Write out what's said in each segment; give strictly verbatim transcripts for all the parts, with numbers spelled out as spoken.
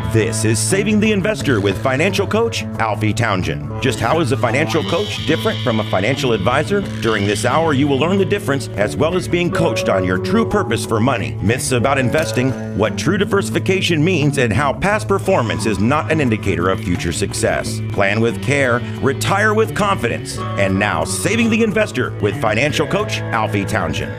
This is Saving the Investor with financial coach Alfie Townsend. Just how is a financial coach different from a financial advisor? During this hour, you will learn the difference as well as being coached on your true purpose for money, myths about investing, what true diversification means, and how past performance is not an indicator of future success. Plan with care, retire with confidence. And now, Saving the Investor with financial coach Alfie Townsend.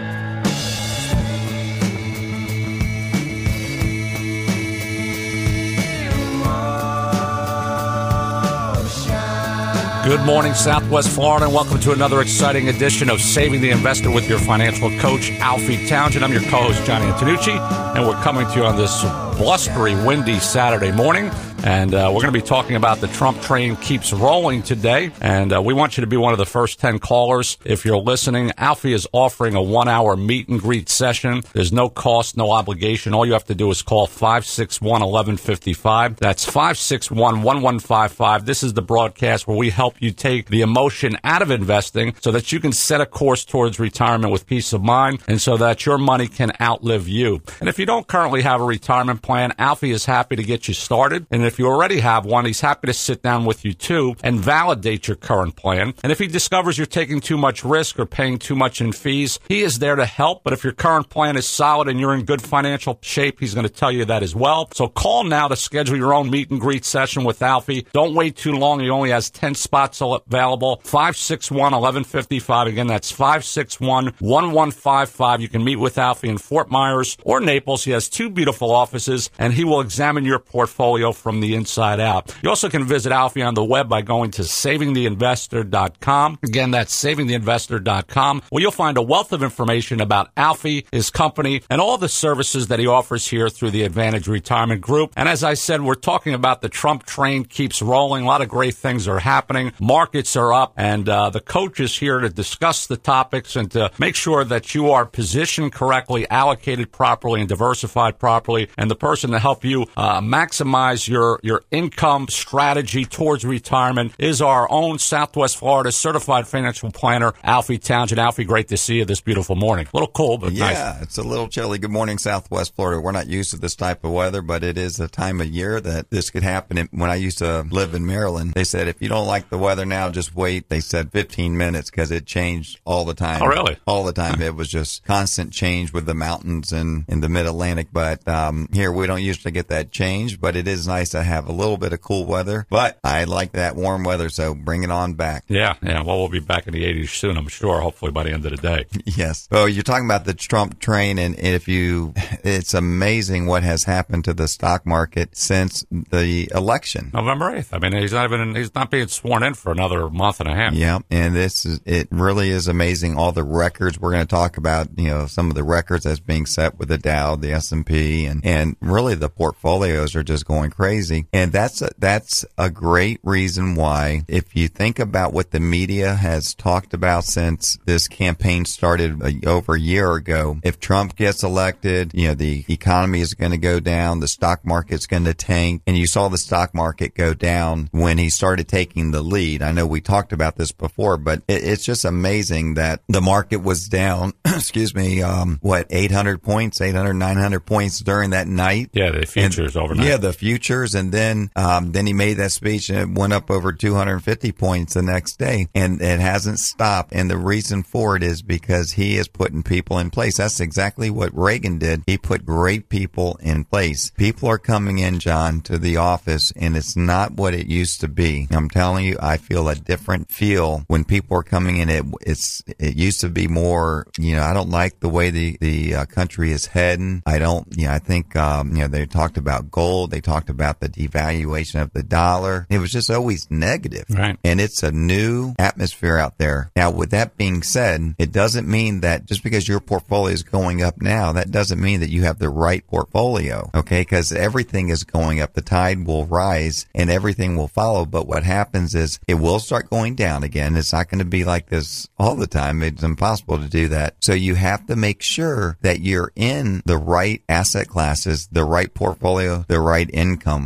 Good morning, Southwest Florida, and welcome to another exciting edition of Saving the Investor with your financial coach, Alfie Townsend. I'm your co-host, Johnny Antonucci, and we're coming to you on this blustery, windy Saturday morning. And uh, we're going to be talking about the Trump train keeps rolling today. And uh, we want you to be one of the first ten callers. If you're listening, Alfie is offering a one-hour meet and greet session. There's no cost, no obligation. All you have to do is call five six one, one one five five. That's five six one, one one five five. This is the broadcast where we help you take the emotion out of investing so that you can set a course towards retirement with peace of mind and so that your money can outlive you. And if you don't currently have a retirement plan, Alfie is happy to get you started. And if you already have one, he's happy to sit down with you too and validate your current plan. And if he discovers you're taking too much risk or paying too much in fees, he is there to help. But if your current plan is solid and you're in good financial shape, he's going to tell you that as well. So call now to schedule your own meet and greet session with Alfie. Don't wait too long. He only has ten spots available. five six one, one one five five. Again, that's five six one, one one five five. You can meet with Alfie in Fort Myers or Naples. He has two beautiful offices, and he will examine your portfolio from the inside out. You also can visit Alfie on the web by going to saving the investor dot com. Again, that's saving the investor dot com, where you'll find a wealth of information about Alfie, his company, and all the services that he offers here through the Advantage Retirement Group. And as I said, we're talking about the Trump train keeps rolling. A lot of great things are happening. Markets are up, and uh, the coach is here to discuss the topics and to make sure that you are positioned correctly, allocated properly, and diversified properly. And the person to help you uh, maximize your, your income strategy towards retirement is our own Southwest Florida certified financial planner, Alfie Townsend. Alfie, great to see you this beautiful morning. A little cold, but yeah, nice. Yeah, it's a little chilly. Good morning, Southwest Florida. We're not used to this type of weather, but it is a time of year that this could happen. When I used to live in Maryland, they said, if you don't like the weather now, just wait. They said fifteen minutes because it changed all the time. Oh, really? All the time. It was just constant change with the mountains and in the mid-Atlantic. But um, here, we don't usually get that change, but it is nice to have a little bit of cool weather. But I like that warm weather, so bring it on back. Yeah, yeah. Well, we'll be back in the eighties soon, I'm sure, hopefully by the end of the day. Yes. Oh, you're talking about the Trump train, and if you, it's amazing what has happened to the stock market since the election. November eighth. I mean, he's not even, he's not being sworn in for another month and a half. Yeah, and this is, it really is amazing. All the records we're going to talk about, you know, some of the records that's being set with the Dow, the S and P, and, and really the portfolios are just going crazy. And that's a, that's a great reason why, if you think about what the media has talked about since this campaign started a, over a year ago, if Trump gets elected, you know, the economy is going to go down, the stock market's going to tank, and you saw the stock market go down when he started taking the lead. I know we talked about this before, but it, it's just amazing that the market was down, excuse me, um, what, eight hundred points, eight hundred, nine hundred points during that night. Yeah, the futures and, overnight. Yeah, the futures, and then um, then he made that speech and it went up over two hundred fifty points the next day, and it hasn't stopped. And the reason for it is because he is putting people in place. That's exactly what Reagan did. He put great people in place. People are coming in, John, to the office, and it's not what it used to be. I'm telling you, I feel a different feel when people are coming in. It it's it used to be more, you know, I don't like the way the the uh, country is heading. I don't, you know, I think um, you know, they talked about gold, they talked about the devaluation of the dollar. It was just always negative. Right. And it's a new atmosphere out there. Now, with that being said, it doesn't mean that just because your portfolio is going up now, that doesn't mean that you have the right portfolio. Okay. Because everything is going up. The tide will rise and everything will follow. But what happens is it will start going down again. It's not going to be like this all the time. It's impossible to do that. So you have to make sure that you're in the right asset classes, the right portfolio, the right income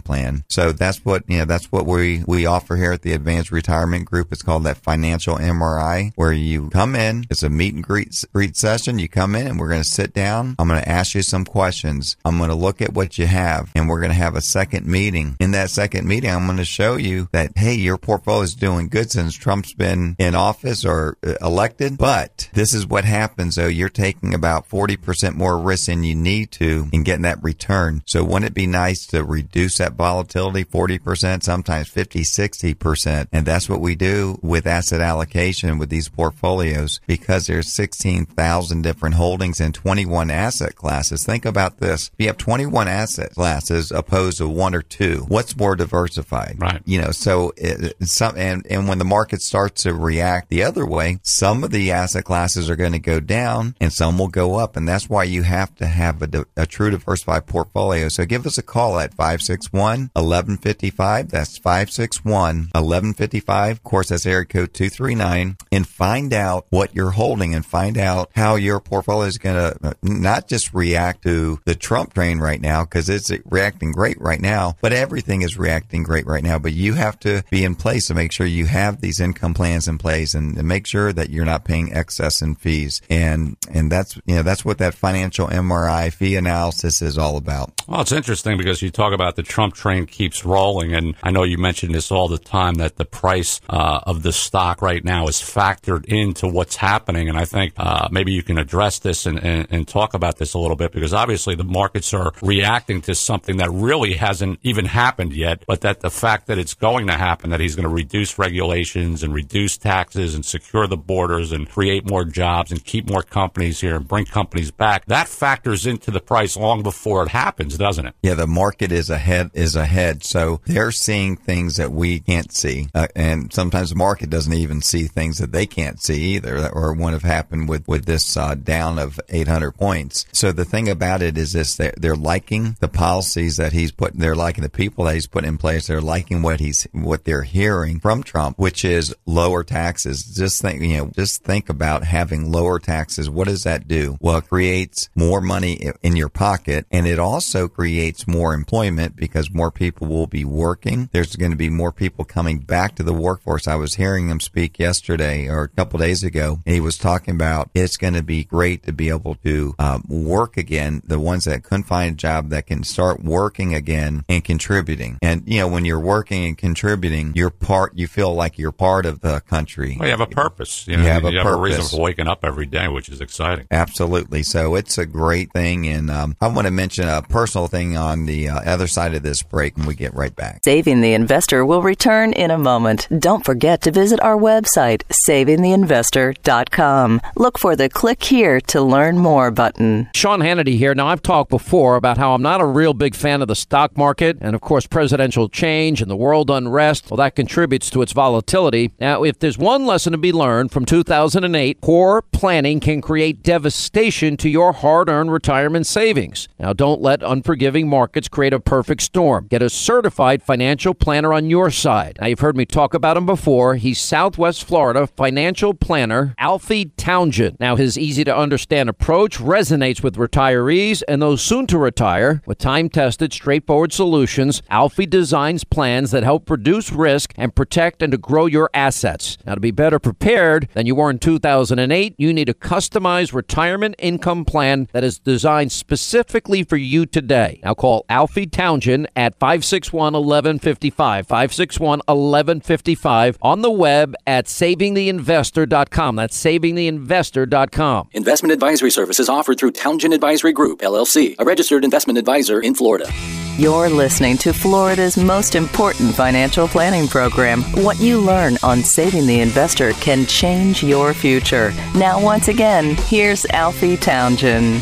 plan. So that's what, you know, that's what we, we offer here at the Advanced Retirement Group. It's called that financial M R I, where you come in, it's a meet and greet, greet session. You come in and we're going to sit down. I'm going to ask you some questions. I'm going to look at what you have, and we're going to have a second meeting. In that second meeting, I'm going to show you that, hey, your portfolio is doing good since Trump's been in office or elected, but this is what happens. So you're taking about forty percent more risk than you need to in getting that return. So wouldn't it be nice to reduce that volatility forty percent, sometimes fifty, sixty percent? And that's what we do with asset allocation with these portfolios, because there's sixteen thousand different holdings in twenty-one asset classes. Think about this. If you have twenty-one asset classes opposed to one or two, what's more diversified? Right. You know, so it, some, and, and when the market starts to react the other way, some of the asset classes are going to go down and some will go up. And that's why you have to have a, a true diversified portfolio. So give us a call at five six one, one one five five. That's five six one, one one five five. Of course, that's area code two three nine, and find out what you're holding and find out how your portfolio is going to not just react to the Trump train right now, because it's reacting great right now, but everything is reacting great right now. But you have to be in place to make sure you have these income plans in place and, and make sure that you're not paying excess in fees. And, and that's, you know, that's what that financial M R I fee analysis is all about. Well, it's interesting because you talk about the Trump train keeps rolling. And I know you mention this all the time, that the price uh, of the stock right now is factored into what's happening. And I think uh, maybe you can address this and, and, and talk about this a little bit, because obviously the markets are reacting to something that really hasn't even happened yet, but that the fact that it's going to happen, that he's going to reduce regulations and reduce taxes and secure the borders and create more jobs and keep more companies here and bring companies back, that factors into the price long before it happens, doesn't it? Yeah, the market is ahead, is ahead. So they're seeing things that we can't see. Uh, and sometimes the market doesn't even see things that they can't see either, or wouldn't have happened with, with this uh, down of eight hundred points. So the thing about it is this, they're, they're liking the policies that he's put, they're liking the people that he's put in place. They're liking what he's, what they're hearing from Trump, which is lower taxes. Just think, you know, just think about having lower taxes. What does that do? Well, it creates more money in your pocket, and it also creates more employment because more people will be working. There's going to be more people coming back to the workforce. I was hearing him speak yesterday or a couple days ago, and he was talking about it's going to be great to be able to um, work again. The ones that couldn't find a job that can start working again and contributing. And, you know, when you're working and contributing, you're part, you feel like you're part of the country. Well, you have a purpose. You, know, you have, a, you have purpose. a reason for waking up every day, which is exciting. Absolutely. So it's a great thing. And um, I want to mention a personal thing on the uh, other side of this break when we get right back. Saving the Investor will return in a moment. Don't forget to visit our website, saving the investor dot com. Look for the click here to learn more button. Sean Hannity here. Now, I've talked before about how I'm not a real big fan of the stock market, and of course presidential change and the world unrest, well, that contributes to its volatility. Now, if there's one lesson to be learned from two thousand eight, poor planning can create devastation to your hard-earned retirement savings. Now, don't let unforgiving markets create a perfect storm. Get a certified financial planner on your side. Now, you've heard me talk about him before. He's Southwest Florida financial planner Alfie Townsend. Now, his easy-to-understand approach resonates with retirees and those soon to retire. With time-tested, straightforward solutions, Alfie designs plans that help reduce risk and protect and to grow your assets. Now, to be better prepared than you were in two thousand eight, you need a customized retirement income plan that is designed specifically for you today. Now, call Alfie Townsend at five six one, one one five five, five six one, one one five five, on the web at saving the investor dot com. That's saving the investor dot com. Investment advisory services offered through Townsend Advisory Group, L L C, a registered investment advisor in Florida. You're listening to Florida's most important financial planning program. What you learn on Saving the Investor can change your future. Now, once again, here's Alfie Townsend.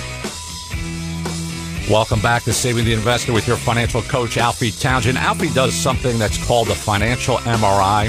Welcome back to Saving the Investor with your financial coach, Alfie Townsend. Alfie does something that's called a financial M R I,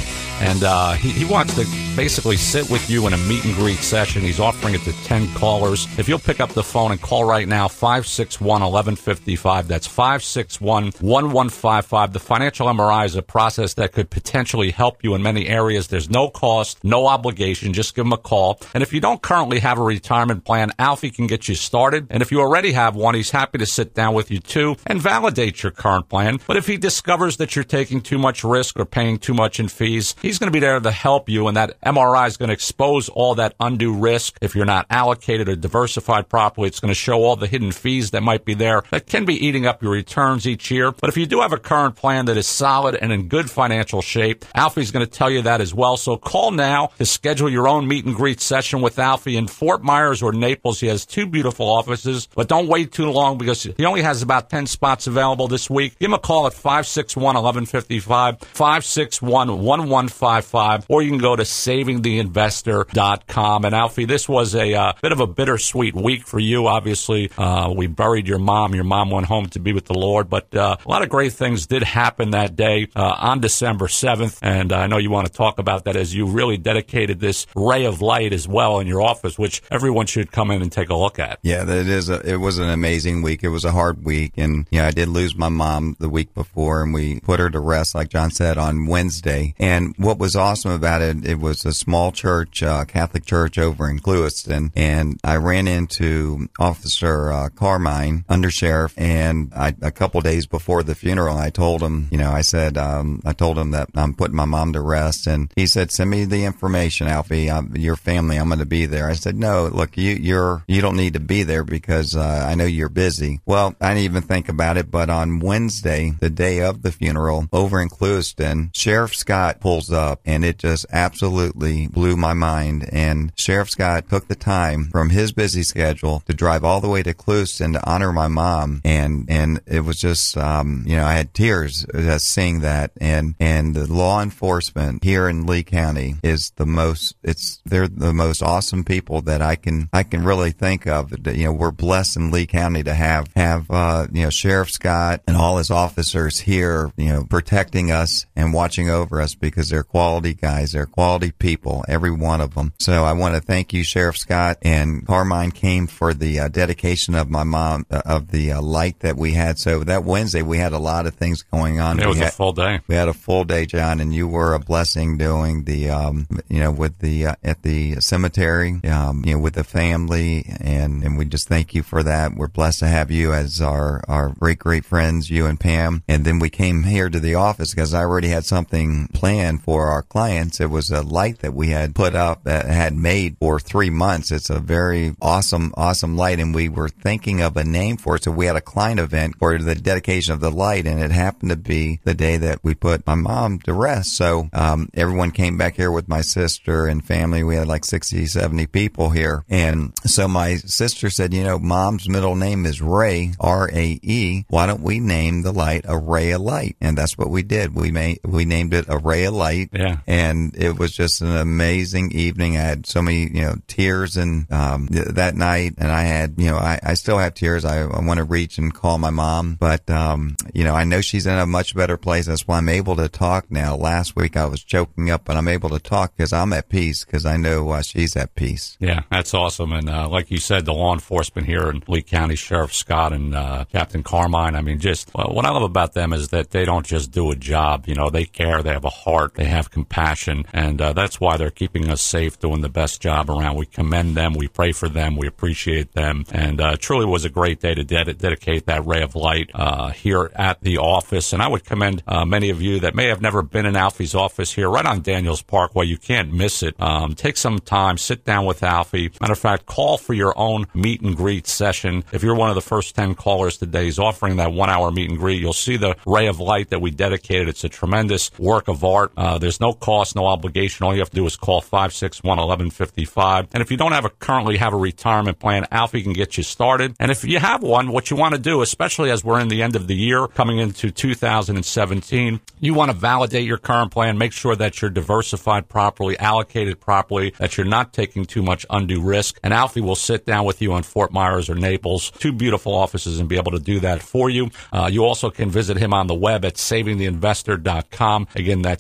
And uh, he, he wants to basically sit with you in a meet and greet session. He's offering it to ten callers. If you'll pick up the phone and call right now, five six one, one one five five. That's five six one, one one five five. The financial M R I is a process that could potentially help you in many areas. There's no cost, no obligation. Just give him a call. And if you don't currently have a retirement plan, Alfie can get you started. And if you already have one, he's happy to sit down with you too and validate your current plan. But if he discovers that you're taking too much risk or paying too much in fees, he's going to be there to help you. And that M R I is going to expose all that undue risk. If you're not allocated or diversified properly, it's going to show all the hidden fees that might be there that can be eating up your returns each year. But if you do have a current plan that is solid and in good financial shape, Alfie's going to tell you that as well. So call now to schedule your own meet and greet session with Alfie in Fort Myers or Naples. He has two beautiful offices, but don't wait too long because he only has about ten spots available this week. Give him a call at five six one, one one five five, five six one, one one five five, or you can go to saving the investor dot com. And Alfie, this was a uh, bit of a bittersweet week for you. Obviously, uh, we buried your mom. Your mom went home to be with the Lord, but uh, a lot of great things did happen that day uh, on December seventh. And I know you want to talk about that as you really dedicated this ray of light as well in your office, which everyone should come in and take a look at. Yeah, that is. A, it was an amazing week. It was a hard week, and yeah, I did lose my mom the week before, and we put her to rest, like John said, on Wednesday. And what was awesome about it, it was a small church, uh, Catholic church over in Clewiston, and I ran into Officer uh, Carmine, undersheriff, and I, a couple days before the funeral, I told him, you know, I said, um, I told him that I'm putting my mom to rest, and he said, "Send me the information, Alfie. I'm, your family, I'm going to be there." I said, "No, look, you, you're, you don't need to be there because uh, I know you're busy." Well, I didn't even think about it, but on Wednesday, the day of the funeral, over in Clewiston, Sheriff Scott pulls up, and it just absolutely blew my mind. And Sheriff Scott took the time from his busy schedule to drive all the way to Clewiston to honor my mom, and and it was just, um, you know, I had tears uh, seeing that. And and the law enforcement here in Lee County is the most, it's they're the most awesome people that I can I can really think of. You know, we're blessed in Lee County to have have uh, you know, Sheriff Scott and all his officers here, you know, protecting us and watching over us because they're quality guys, they're quality people, every one of them. So I want to thank you, Sheriff Scott. And Carmine came for the uh, dedication of my mom, uh, of the uh, light that we had. So that Wednesday we had a lot of things going on. It was had, a full day. We had a full day, John, and you were a blessing doing the, um, you know, with the uh, at the cemetery, um, you know, with the family, and and we just thank you for that. We're blessed to have you as our our great great friends, you and Pam. And then we came here to the office because I already had something planned for our clients. It was a light that we had put up, that had made for three months. It's a very awesome awesome light, and we were thinking of a name for it. So we had a client event for the dedication of the light, and it happened to be the day that we put my mom to rest. So um, everyone came back here with my sister and family. We had like sixty, seventy people here. And so my sister said, you know, Mom's middle name is Ray, R A E. Why don't we name the light a Ray of Light? And that's what we did. We made, we named it a Ray of Light. Yeah. And it was just an amazing evening. I had so many, you know, tears and um, th- that night. And I had, you know, I, I still have tears. I, I want to reach and call my mom, but, um, you know, I know she's in a much better place. That's why I'm able to talk now. Last week I was choking up, but I'm able to talk because I'm at peace, because I know uh, she's at peace. Yeah, that's awesome. And uh, like you said, the law enforcement here in Lee County, Sheriff Scott and uh, Captain Carmine, I mean, just well, what I love about them is that they don't just do a job. You know, they care, they have a heart, they have compassion, and uh, that's why they're keeping us safe, doing the best job around. We commend them, we pray for them, we appreciate them, and uh, truly was a great day to ded- dedicate that ray of light uh, here at the office. And I would commend uh, many of you that may have never been in Alfie's office here, right on Daniels Parkway. You can't miss it. Um, take some time, sit down with Alfie. Matter of fact, call for your own meet and greet session. If you're one of the first ten callers today, he's offering that one-hour meet and greet. You'll see the ray of light that we dedicated. It's a tremendous work of art. Uh, there's no cost, no obligation. All you have to do is call five six one, one one five five. And if you don't have a currently have a retirement plan, Alfie can get you started. And if you have one, what you want to do, especially as we're in the end of the year, coming into two thousand seventeen, you want to validate your current plan, make sure that you're diversified properly, allocated properly, that you're not taking too much undue risk. And Alfie will sit down with you in Fort Myers or Naples, two beautiful offices, and be able to do that for you. Uh, you also can visit him on the web at saving the investor dot com. Again, that's saving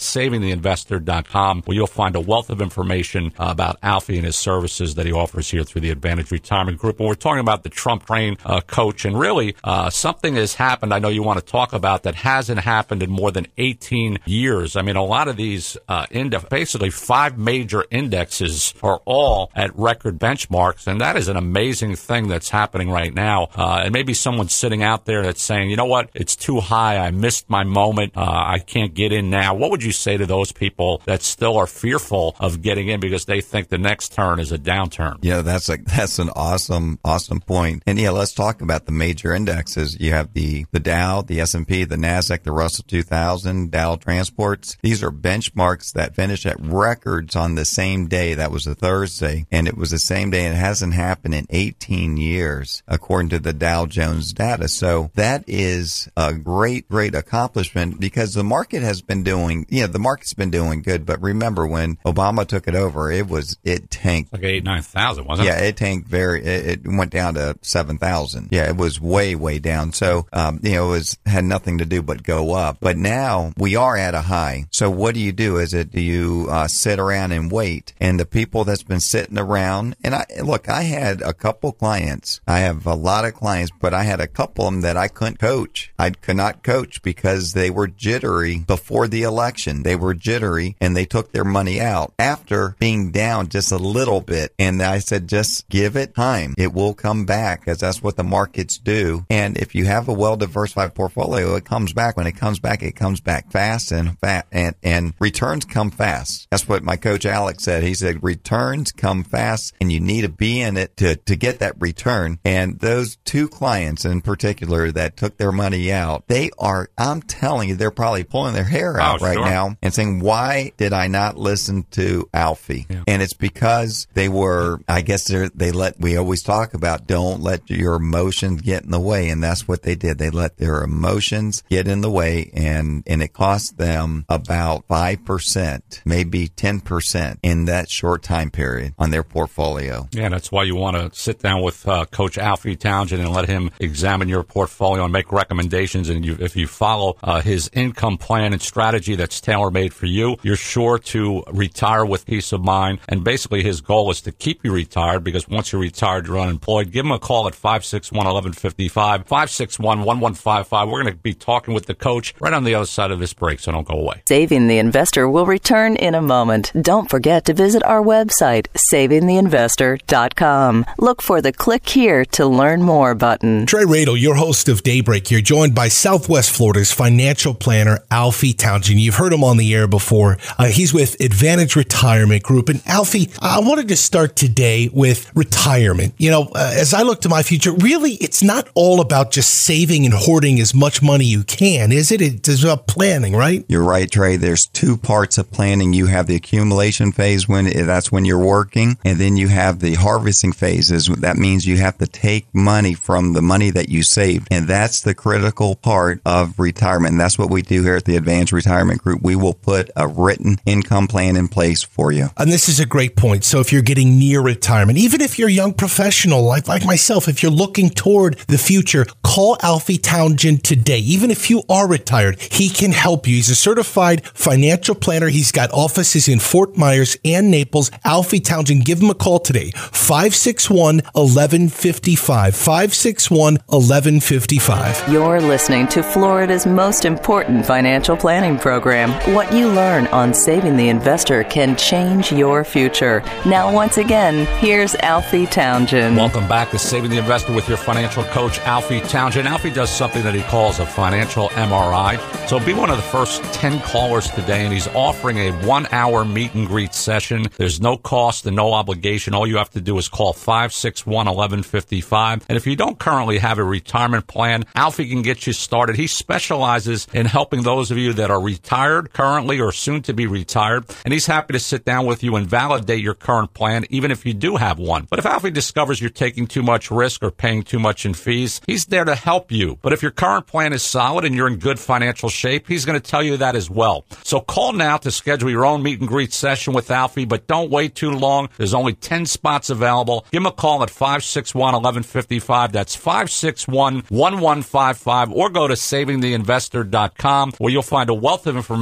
the investor dot com, where you'll find a wealth of information uh, about Alfie and his services that he offers here through the Advantage Retirement Group. And we're talking about the Trump train uh, coach. And really, uh, something has happened I know you want to talk about that hasn't happened in more than eighteen years. I mean, a lot of these uh, index, basically five major indexes are all at record benchmarks. And that is an amazing thing that's happening right now. Uh, and maybe someone's sitting out there that's saying, you know what, it's too high. I missed my moment. Uh, I can't get in now. What would you say to those people that still are fearful of getting in because they think the next turn is a downturn? Yeah, that's a, that's an awesome, awesome point. And yeah, let's talk about the major indexes. You have the, the Dow, the S and P, the NASDAQ, the Russell two thousand, Dow Transports. These are benchmarks that finish at records on the same day. That was a Thursday, and it was the same day, and it hasn't happened in eighteen years, according to the Dow Jones data. So that is a great, great accomplishment because the market has been doing, yeah, the market's been doing good. But remember, when Obama took it over, it was, it tanked. Like eight, nine thousand, wasn't yeah, it? Yeah, it tanked very, it, it went down to seven thousand. Yeah, it was way, way down. So, um, you know, it was, had nothing to do but go up. But now we are at a high. So what do you do? Is it, do you, uh, sit around and wait? And the people that's been sitting around, and I, look, I had a couple clients. I have a lot of clients, but I had a couple of them that I couldn't coach. I could not coach because they were jittery before the election. They were jittery and they took their money out after being down just a little bit. And I said, just give it time. It will come back because that's what the markets do. And if you have a well-diversified portfolio, it comes back. When it comes back, it comes back fast and fast, and, and returns come fast. That's what my coach Alex said. He said, returns come fast and you need to be in it to, to get that return. And those two clients in particular that took their money out, they are, I'm telling you, they're probably pulling their hair out oh, right sure. now and saying, why did I not listen to Alfie? Yeah. And it's because they were, I guess they're, they let, we always talk about don't let your emotions get in the way. And that's what they did. They let their emotions get in the way, and, and it cost them about five percent, maybe ten percent in that short time period on their portfolio. Yeah, that's why you want to sit down with uh, Coach Alfie Townsend and let him examine your portfolio and make recommendations. And you, if you follow uh, his income plan and strategy that's tailor-made for you, you're sure to retire with peace of mind. And basically his goal is to keep you retired, because once you're retired, you're unemployed. Give him a call at five six one, one one five five, five six one, one one five five. We're going to be talking with the coach right on the other side of this break, so don't go away. Saving the Investor will return in a moment. Don't forget to visit our website, saving the investor dot com. Look for the Click Here to Learn More button. Trey Radel, your host of Daybreak here, joined by Southwest Florida's financial planner, Alfie Townsend. You've heard him on the air before. Uh, he's with Advantage Retirement Group. And Alfie, I wanted to start today with retirement. You know, uh, as I look to my future, really, it's not all about just saving and hoarding as much money you can, is it? It's about planning, right? You're right, Trey. There's two parts of planning. You have the accumulation phase, when that's when you're working, and then you have the harvesting phases. That means you have to take money from the money that you saved, and that's the critical part of retirement. And that's what we do here at the Advantage Retirement Group. We will put a written income plan in place for you. And this is a great point. So if you're getting near retirement, even if you're a young professional like, like myself, if you're looking toward the future, call Alfie Townsend today. Even if you are retired, he can help you. He's a certified financial planner. He's got offices in Fort Myers and Naples. Alfie Townsend, give him a call today. five six one, one one five five. five six one, one one five five. You're listening to Florida's most important financial planning program. What you learn on Saving the Investor can change your future. Now, once again, here's Alfie Townsend. Welcome back to Saving the Investor with your financial coach, Alfie Townsend. Alfie does something that he calls a financial M R I. So be one of the first ten callers today, and he's offering a one-hour meet and greet session. There's no cost and no obligation. All you have to do is call five six one, one one five five. And if you don't currently have a retirement plan, Alfie can get you started. He specializes in helping those of you that are retired currently or soon to be retired. And he's happy to sit down with you and validate your current plan, even if you do have one. But if Alfie discovers you're taking too much risk or paying too much in fees, he's there to help you. But if your current plan is solid and you're in good financial shape, he's going to tell you that as well. So call now to schedule your own meet and greet session with Alfie, but don't wait too long. There's only ten spots available. Give him a call at five six one, one one five five. That's five six one, one one five five, or go to saving the investor dot com, where you'll find a wealth of information about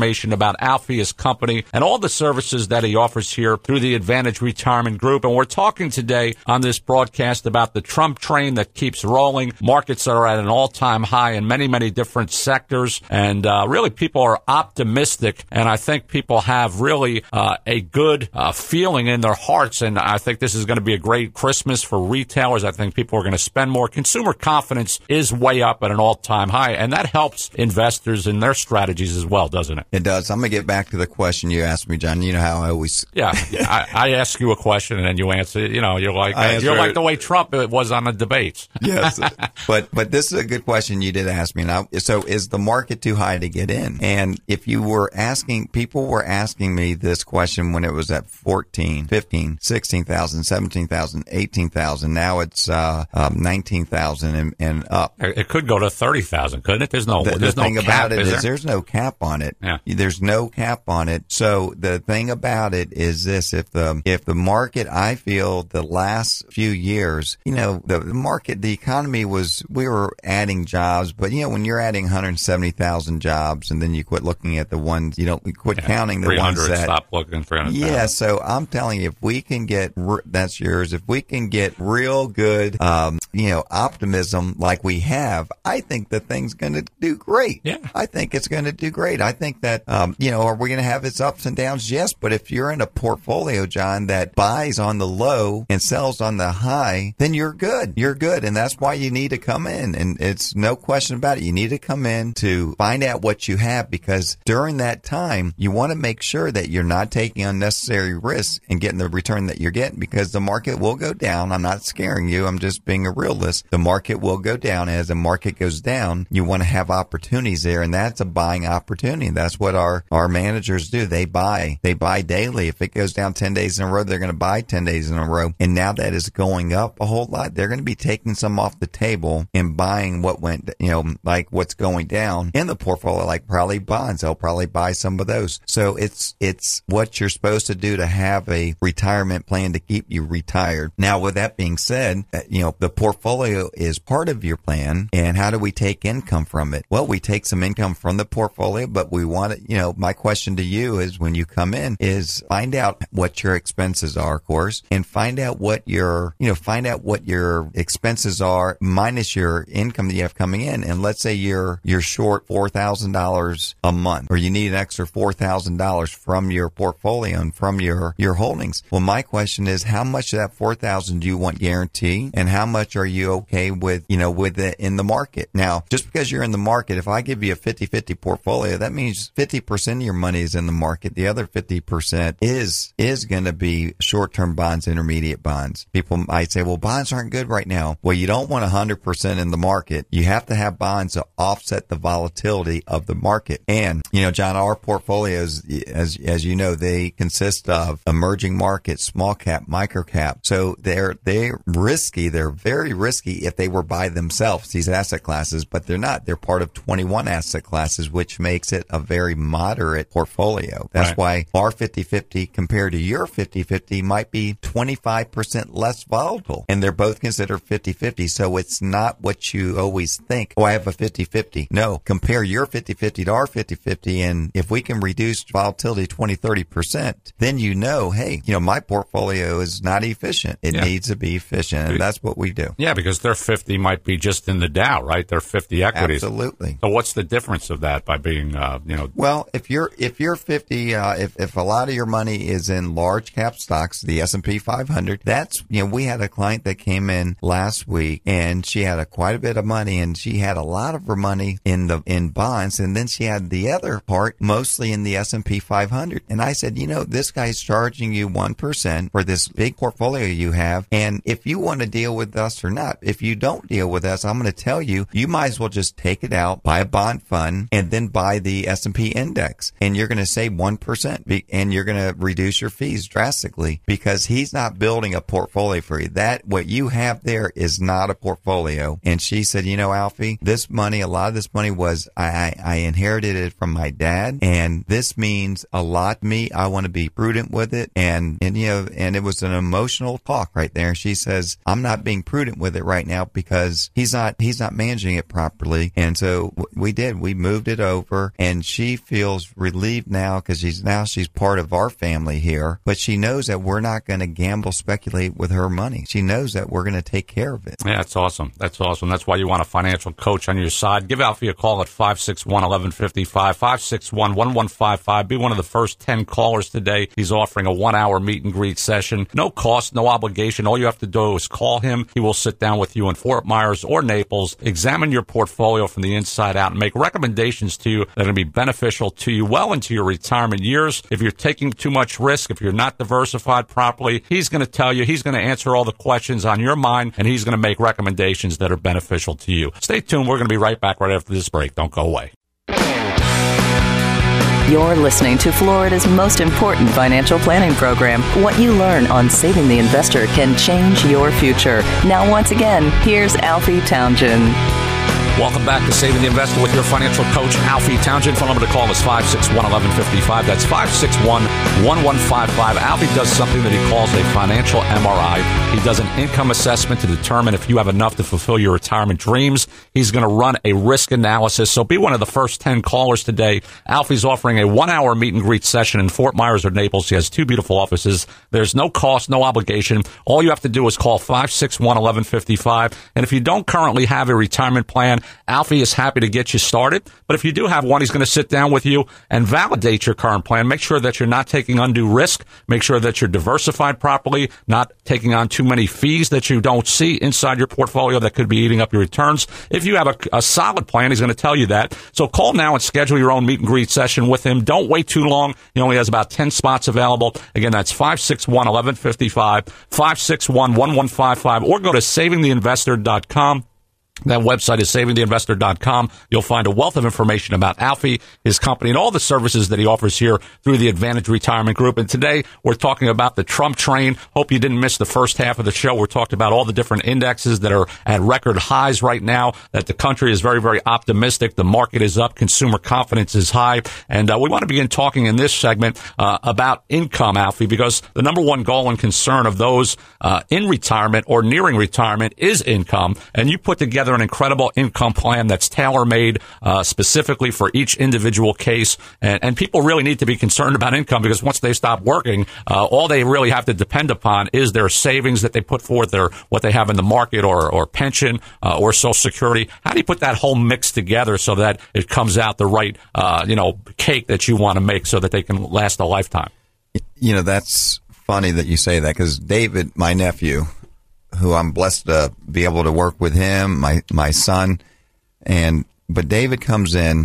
about Alfie, his company, and all the services that he offers here through the Advantage Retirement Group. And we're talking today on this broadcast about the Trump train that keeps rolling. Markets are at an all-time high in many, many different sectors. And uh, really, people are optimistic. And I think people have really uh, a good uh, feeling in their hearts. And I think this is going to be a great Christmas for retailers. I think people are going to spend more. Consumer confidence is way up at an all-time high. And that helps investors in their strategies as well, doesn't it? It does. I'm going to get back to the question you asked me, John. You know how I always... Yeah, I, I ask you a question and then you answer. You know, you're like I you're like the way Trump was on the debates. Yes, but but this is a good question you did ask me. Now, so is the market too high to get in? And if you were asking, people were asking me this question when it was at fourteen, fifteen, sixteen thousand, seventeen thousand, eighteen thousand. Now it's uh, um, nineteen thousand and, and up. It could go to thirty thousand, couldn't it? There's no. The, there's the thing no about cap, it is, is there? there's no cap on it. Yeah. There's no cap on it. So the thing about it is this: if the if the market, I feel the last few years, you know, the, the market, the economy was, we were adding jobs, but you know, when you're adding one hundred seventy thousand jobs, and then you quit looking at the ones, you don't you quit Yeah, counting the ones that. Stop looking for Yeah. So I'm telling you, if we can get that's yours, if we can get real good, um, you know, optimism like we have, I think the thing's going to do great. Yeah. I think it's going to do great. I think that, um, you know, are we going to have its ups and downs? Yes. But if you're in a portfolio, John, that buys on the low and sells on the high, then you're good. You're good. And that's why you need to come in. And it's no question about it. You need to come in to find out what you have, because during that time, you want to make sure that you're not taking unnecessary risks and getting the return that you're getting, because the market will go down. I'm not scaring you. I'm just being a realist. The market will go down. As the market goes down, you want to have opportunities there. And that's a buying opportunity. That's what our, our managers do. They buy. They buy daily. If it goes down ten days in a row, they're going to buy ten days in a row. And now that is going up a whole lot. They're going to be taking some off the table and buying what went, you know, like what's going down in the portfolio, like probably bonds. They'll probably buy some of those. So it's, it's what you're supposed to do to have a retirement plan to keep you retired. Now, with that being said, you know, the portfolio is part of your plan. And how do we take income from it? Well, we take some income from the portfolio, but we want to, you know, my question to you is, when you come in, is find out what your expenses are, of course, and find out what your, you know, find out what your expenses are minus your income that you have coming in. And let's say you're, you're short four thousand dollars a month, or you need an extra four thousand dollars from your portfolio and from your, your holdings. Well, my question is, how much of that four thousand dollars do you want guaranteed, and how much are you okay with, you know, with it in the market? Now, just because you're in the market, if I give you a fifty-fifty portfolio, that means fifty percent of your money is in the market. The other fifty percent is, is going to be short-term bonds, intermediate bonds. People might say, well, bonds aren't good right now. Well, you don't want one hundred percent in the market. You have to have bonds to offset the volatility of the market. And, you know, John, our portfolios, as, as you know, they consist of emerging markets, small cap, micro cap. So they're, they're risky. They're very risky if they were by themselves, these asset classes, but they're not. They're part of twenty-one asset classes, which makes it a very moderate portfolio. That's Right. why our fifty-fifty compared to your fifty-fifty might be twenty-five percent less volatile. And they're both considered fifty-fifty. So it's not what you always think. Oh, I have a fifty-fifty. No, compare your fifty-fifty to our fifty-fifty. And if we can reduce volatility twenty, thirty percent, then you know, hey, you know, my portfolio is not efficient. It Yeah. needs to be efficient. And that's what we do. Yeah, because their fifty might be just in the Dow, right? They're fifty equities. Absolutely. So what's the difference of that by being, uh, you know? Well, if you're if you're fifty, uh, if if a lot of your money is in large cap stocks, the S and P five hundred, that's, you know, we had a client that came in last week, and she had a quite a bit of money, and she had a lot of her money in the in bonds, and then she had the other part mostly in the S and P five hundred. And I said, you know, this guy's charging you one percent for this big portfolio you have, and if you want to deal with us or not, if you don't deal with us, I'm going to tell you, you might as well just take it out, buy a bond fund, and then buy the S and P index, and you're going to save one percent, and you're going to reduce your fees drastically, because he's not building a portfolio for you. That, what you have there is not a portfolio. And she said, you know, Alfie, this money, a lot of this money was, I, I, I inherited it from my dad, and this means a lot to me. I want to be prudent with it. And, and, you know, and it was an emotional talk right there. She says, I'm not being prudent with it right now because he's not, he's not managing it properly. And so we did, we moved it over, and she feels feels relieved now because she's now she's part of our family here, but she knows that we're not going to gamble, speculate with her money. She knows that we're going to take care of it. Yeah, that's awesome. That's awesome. That's why you want a financial coach on your side. Give Alfie a call at five six one, one one five five, five six one, one one five five. Be one of the first ten callers today. He's offering a one-hour meet and greet session. No cost, no obligation. All you have to do is call him. He will sit down with you in Fort Myers or Naples, examine your portfolio from the inside out, and make recommendations to you that are going to be beneficial to you well into your retirement years. If you're taking too much risk, if you're not diversified properly, he's going to tell you, he's going to answer all the questions on your mind, and he's going to make recommendations that are beneficial to you. Stay tuned. We're going to be right back right after this break. Don't go away. You're listening to Florida's most important financial planning program. What you learn on Saving the Investor can change your future. Now, once again, here's Alfie Townsend. Welcome back to Saving the Investor with your financial coach, Alfie Townsend. Phone number to call is five six one, one one five five. That's five six one, one one five five. Alfie does something that he calls a financial M R I. He does an income assessment to determine if you have enough to fulfill your retirement dreams. He's going to run a risk analysis. So be one of the first ten callers today. Alfie's offering a one-hour meet and greet session in Fort Myers or Naples. He has two beautiful offices. There's no cost, no obligation. All you have to do is call five six one, one one five five. And if you don't currently have a retirement plan, Alfie is happy to get you started. But if you do have one, he's going to sit down with you and validate your current plan. Make sure that you're not taking undue risk. Make sure that you're diversified properly, not taking on too many fees that you don't see inside your portfolio that could be eating up your returns. If you have a, a solid plan, he's going to tell you that. So call now and schedule your own meet and greet session with him. Don't wait too long. He only has about ten spots available. Again, that's five six one, one one five five, five six one, one one five five, or go to saving the investor dot com. That website is saving the investor dot com. You'll find a wealth of information about Alfie, his company, and all the services that he offers here through the Advantage Retirement Group. And today, we're talking about the Trump train. Hope you didn't miss the first half of the show. We're talking about all the different indexes that are at record highs right now, that the country is very, very optimistic. The market is up. Consumer confidence is high. And uh, we want to begin talking in this segment uh, about income, Alfie, because the number one goal and concern of those uh, in retirement or nearing retirement is income. And you put together an incredible income plan that's tailor-made uh, specifically for each individual case. And, and people really need to be concerned about income because once they stop working, uh, all they really have to depend upon is their savings that they put forth, their what they have in the market or, or pension uh, or Social Security. How do you put that whole mix together so that it comes out the right, uh, you know, cake that you want to make so that they can last a lifetime? You know, that's funny that you say that because David, my nephew, who I'm blessed to be able to work with him, my, my son. And, but David comes in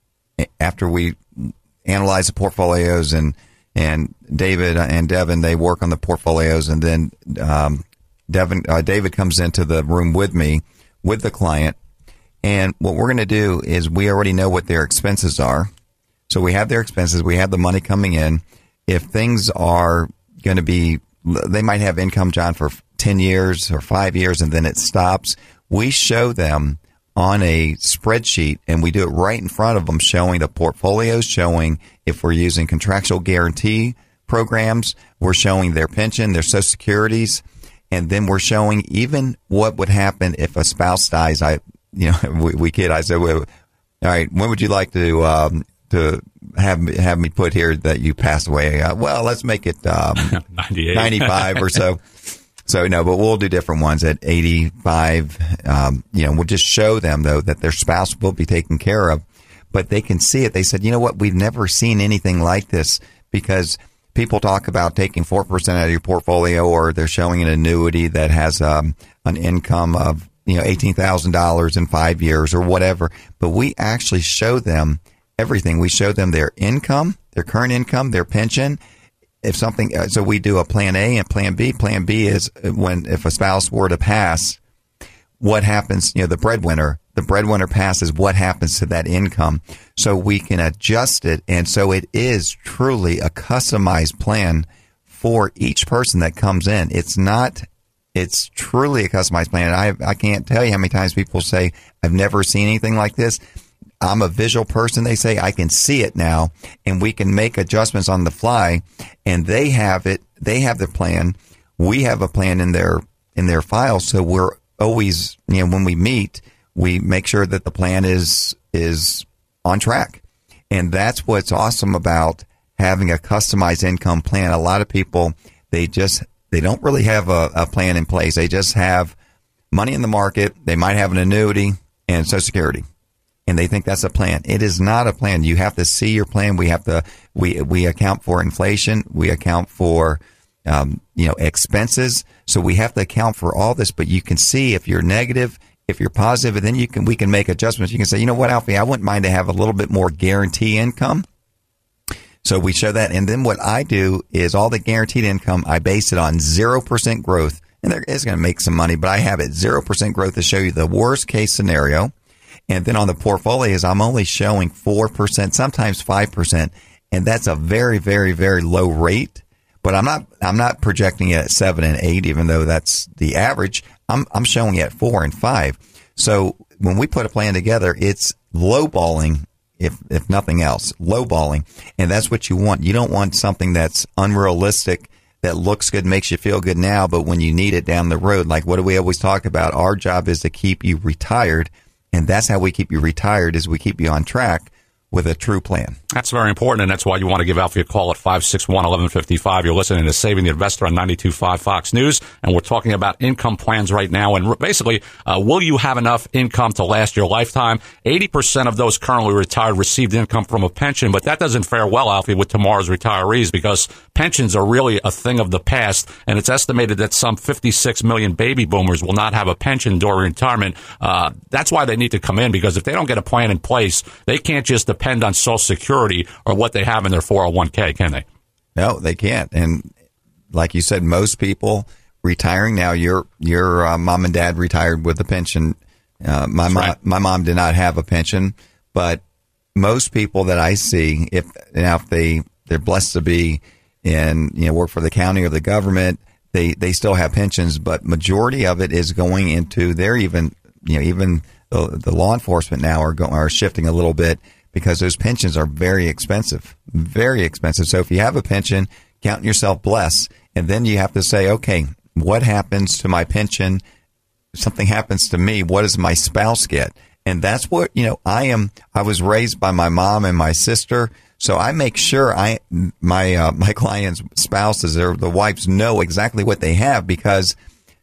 after we analyze the portfolios and, and David and Devin, they work on the portfolios. And then, um, Devin, uh, David comes into the room with me, with the client. And what we're going to do is we already know what their expenses are. So we have their expenses. We have the money coming in. If things are going to be, they might have income, John, for ten years or five years, and then it stops. We show them on a spreadsheet, and we do it right in front of them, showing the portfolios, showing if we're using contractual guarantee programs, we're showing their pension, their Social Securities, and then we're showing even what would happen if a spouse dies. I, you know, we, we kid. I said, well, all right, when would you like to um, to have have me put here that you passed away? Uh, well, let's make it um, ninety-eight ninety-five or so. So, no, but we'll do different ones at eighty-five. Um, you know, we'll just show them, though, that their spouse will be taken care of. But they can see it. They said, you know what? We've never seen anything like this because people talk about taking four percent out of your portfolio, or they're showing an annuity that has um, an income of, you know, eighteen thousand dollars in five years or whatever. But we actually show them everything. We show them their income, their current income, their pension. If something, so we do a plan A and plan B. Plan B is when, if a spouse were to pass, what happens, you know, the breadwinner, the breadwinner passes, what happens to that income? So we can adjust it. And so it is truly a customized plan for each person that comes in. It's not, it's truly a customized plan. I, I can't tell you how many times people say, I've never seen anything like this. I'm a visual person. They say I can see it now, and we can make adjustments on the fly. And they have it. They have the plan. We have a plan in their in their file. So we're always, you know, when we meet, we make sure that the plan is is on track. And that's what's awesome about having a customized income plan. A lot of people, they just, they don't really have a, a plan in place. They just have money in the market. They might have an annuity and Social Security, and they think that's a plan. It is not a plan. You have to see your plan. We have to, we, we account for inflation. We account for, um, you know, expenses. So we have to account for all this, but you can see if you're negative, if you're positive, and then you can, we can make adjustments. You can say, you know what, Alfie, I wouldn't mind to have a little bit more guarantee income. So we show that. And then what I do is all the guaranteed income, I base it on zero percent growth. And there is going to make some money, but I have it zero percent growth to show you the worst case scenario. And then on the portfolios, I'm only showing four percent, sometimes five percent. And that's a very, very, very low rate. But I'm not, I'm not projecting it at seven and eight, even though that's the average. I'm, I'm showing it at four and five. So when we put a plan together, it's lowballing, if, if nothing else, lowballing. And that's what you want. You don't want something that's unrealistic, that looks good, makes you feel good now, but when you need it down the road, like what do we always talk about? Our job is to keep you retired. And that's how we keep you retired, is we keep you on track with a true plan. That's very important, and that's why you want to give Alfie a call at five six one, one one five five. You're listening to Saving the Investor on ninety-two point five Fox News, and we're talking about income plans right now. And basically, uh, will you have enough income to last your lifetime? eighty percent of those currently retired received income from a pension, but that doesn't fare well, Alfie, with tomorrow's retirees, because pensions are really a thing of the past, and it's estimated that some fifty-six million baby boomers will not have a pension during retirement. Uh, that's why they need to come in, because if they don't get a plan in place, they can't just depend on Social Security or what they have in their four oh one k, can they? No, they can't. And like you said, most people retiring now, your your uh, mom and dad retired with a pension. Uh, my mom, right. my mom did not have a pension, but most people that I see, if now if they they're blessed to be in, you know, work for the county or the government, they they still have pensions, but majority of it is going into, they're even, you know, even the, the law enforcement now are going are shifting a little bit, because those pensions are very expensive, very expensive. So if you have a pension, count yourself blessed. And then you have to say, okay, what happens to my pension? Something happens to me. What does my spouse get? And that's what, you know, I am, I was raised by my mom and my sister. So I make sure I, my, uh, my clients' spouses or the wives know exactly what they have, because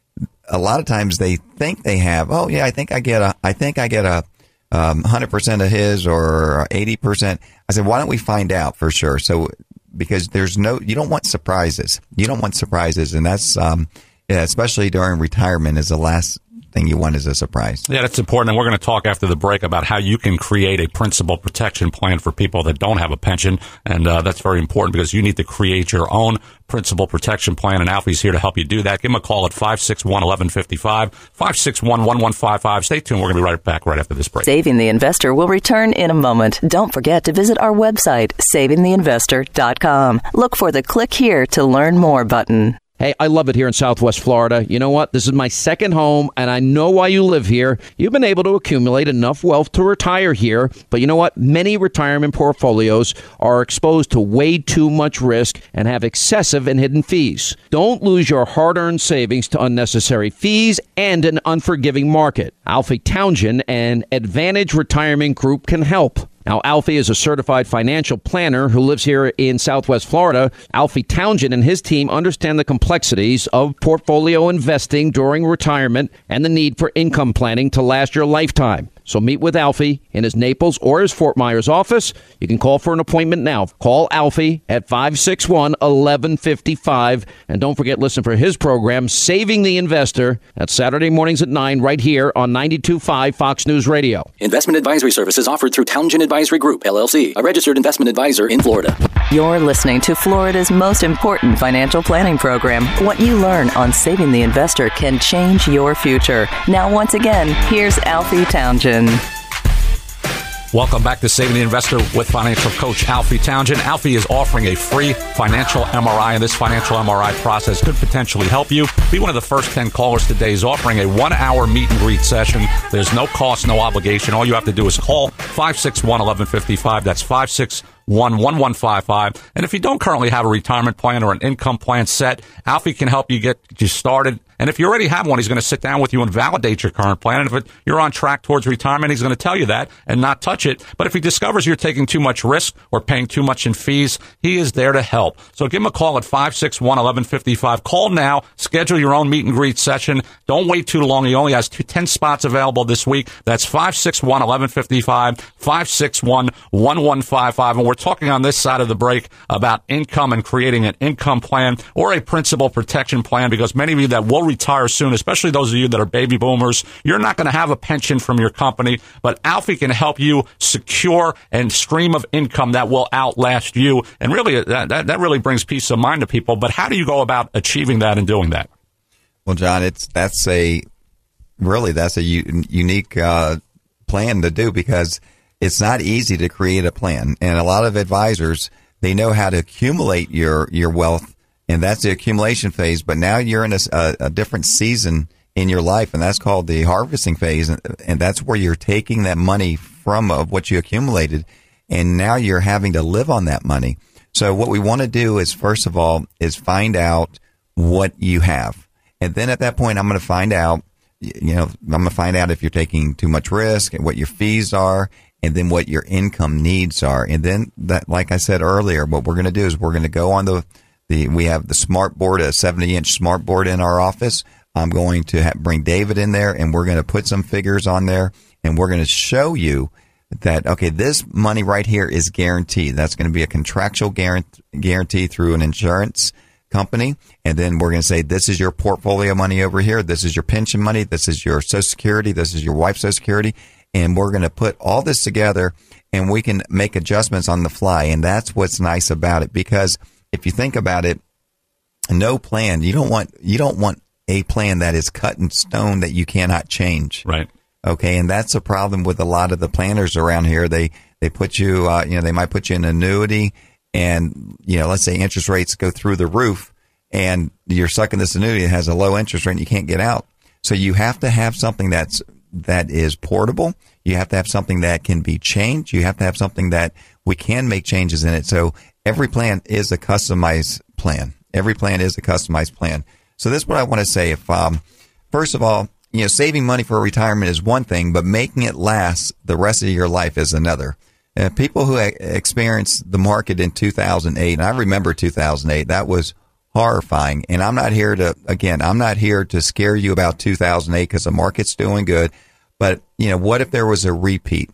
a lot of times they think they have, oh yeah, I think I get a, I think I get a, Um, one hundred percent of his or eighty percent. I said, why don't we find out for sure? So, because there's no, you don't want surprises. You don't want surprises. And that's, um, yeah, especially during retirement, is the last thing you want is a surprise. Yeah, that's important. And we're going to talk after the break about how you can create a principal protection plan for people that don't have a pension. And uh, that's very important, because you need to create your own principal protection plan. And Alfie's here to help you do that. Give him a call at five six one, one one five five, five six one, one one five five. Stay tuned. We're going to be right back right after this break. Saving the Investor will return in a moment. Don't forget to visit our website, saving the investor dot com. Look for the Click Here to Learn More button. Hey, I love it here in Southwest Florida. You know what? This is my second home, and I know why you live here. You've been able to accumulate enough wealth to retire here. But you know what? Many retirement portfolios are exposed to way too much risk and have excessive and hidden fees. Don't lose your hard-earned savings to unnecessary fees and an unforgiving market. Alfie Townsend and Advantage Retirement Group can help. Now, Alfie is a certified financial planner who lives here in Southwest Florida. Alfie Townsend and his team understand the complexities of portfolio investing during retirement and the need for income planning to last your lifetime. So meet with Alfie in his Naples or his Fort Myers office. You can call for an appointment now. Call Alfie at five six one, one one five five. And don't forget, listen for his program, Saving the Investor. That's Saturday mornings at nine right here on ninety-two point five Fox News Radio. Investment advisory services offered through Townsend Advisory Group, L L C, a registered investment advisor in Florida. You're listening to Florida's most important financial planning program. What you learn on Saving the Investor can change your future. Now, once again, here's Alfie Townsend. Welcome back to Saving the Investor with financial coach Alfie Townsend. Alfie is offering a free financial M R I, and this financial M R I process could potentially help you. Be one of the first ten callers today. He's offering a one-hour meet and greet session. There's no cost, no obligation. All you have to do is call five six one, one one five five. That's five six one, one one five five. And if you don't currently have a retirement plan or an income plan set, Alfie can help you get you started And if you already have one, he's going to sit down with you and validate your current plan. And if it, you're on track towards retirement, he's going to tell you that and not touch it. But if he discovers you're taking too much risk or paying too much in fees, he is there to help. So give him a call at five six one, one one five five. Call now. Schedule your own meet and greet session. Don't wait too long. He only has two, ten spots available this week. That's five six one, one one five five, five six one, one one five five. And we're talking on this side of the break about income and creating an income plan or a principal protection plan, because many of you that will retire soon, especially those of you that are baby boomers, you're not going to have a pension from your company, but Alfie can help you secure a stream of income that will outlast you. And really, that, that, that really brings peace of mind to people. But how do you go about achieving that and doing that? Well, John, it's that's a really that's a u- unique uh, plan to do, because it's not easy to create a plan. And a lot of advisors, they know how to accumulate your, your wealth, and that's the accumulation phase. But now you're in a, a, a different season in your life, and that's called the harvesting phase. And, and that's where you're taking that money from of what you accumulated, and now you're having to live on that money. So what we want to do is, first of all, is find out what you have. And then at that point, I'm going to find out, you know, I'm going to find out if you're taking too much risk and what your fees are, and then what your income needs are. And then that, like I said earlier, what we're going to do is we're going to go on the, the, we have the smart board, a seventy inch smart board in our office. I'm going to have, bring David in there, and we're going to put some figures on there, and we're going to show you that, okay, this money right here is guaranteed. That's going to be a contractual guarantee, guarantee through an insurance company. And then we're going to say, this is your portfolio money over here. This is your pension money. This is your Social Security. This is your wife's Social Security. And we're going to put all this together, and we can make adjustments on the fly. And that's what's nice about it, because if you think about it, no plan, you don't want, you don't want a plan that is cut in stone that you cannot change. Right. Okay. And that's a problem with a lot of the planners around here. They, they put you, uh, you know, they might put you in an annuity, and, you know, let's say interest rates go through the roof, and you're stuck in this annuity that has a low interest rate and you can't get out. So you have to have something that's, that is portable. You have to have something that can be changed. You have to have something that we can make changes in it. So every plan is a customized plan. Every plan is a customized plan. So this is what I want to say. If, um, first of all, you know, saving money for retirement is one thing, but making it last the rest of your life is another. Uh, people who experienced the market in two thousand eight, and I remember two thousand eight, that was horrifying. And I'm not here to, again, I'm not here to scare you about two thousand eight, because the market's doing good. But, you know, what if there was a repeat?